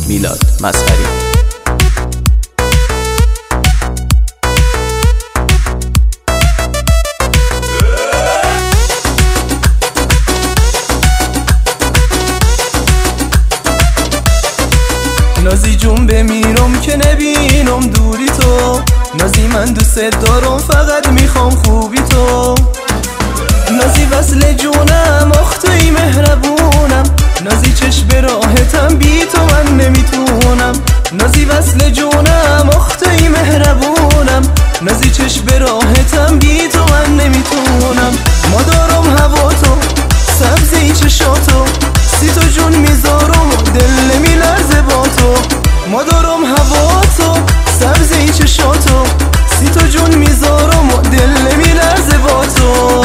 میلاد مسخری. نازی جون بمیرم که نبینم دوری تو، نازی من دوست دارم فقط میخوام خوبی تو. نازی وصل جونم اختوی مهربونم، نازی چشم راحتم بی تو من نمیتونم. نازی وصل جونم اختوی مهربونم، نازی چشم راحتم بی تو من نمیتونم. ما دارم هوا تو سبزی چشاتو، سی تو جون میذارم دل نمیلرزه با تو. ما دارم هوا تو سبزی چشاتو، سی تو جون میذارم دل نمیلرزه با تو.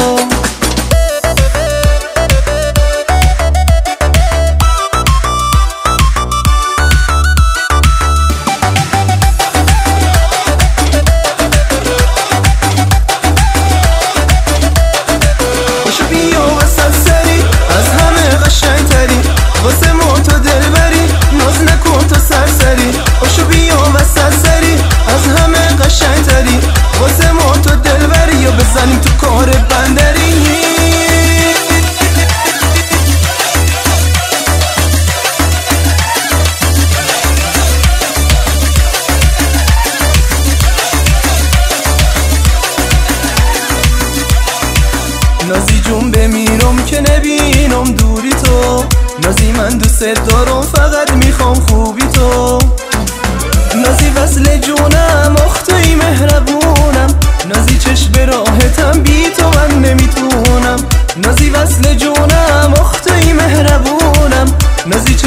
واسه ما تو دل بری ناز نکن تو سرسری، باشو بیا وسط سری از همه قشنگ تری. واسه ما تو دل بری یا بزنیم تو کار بندری. نازی جون بمیرم که نبینم دوری تو، نازی من دوست دارم فقط میخوام خوبی تو. نازی وصل جونم اختوی مهربونم، نازی چشم راحتم بی تو من نمیتونم. نازی وصل جونم اختوی مهربونم، نازی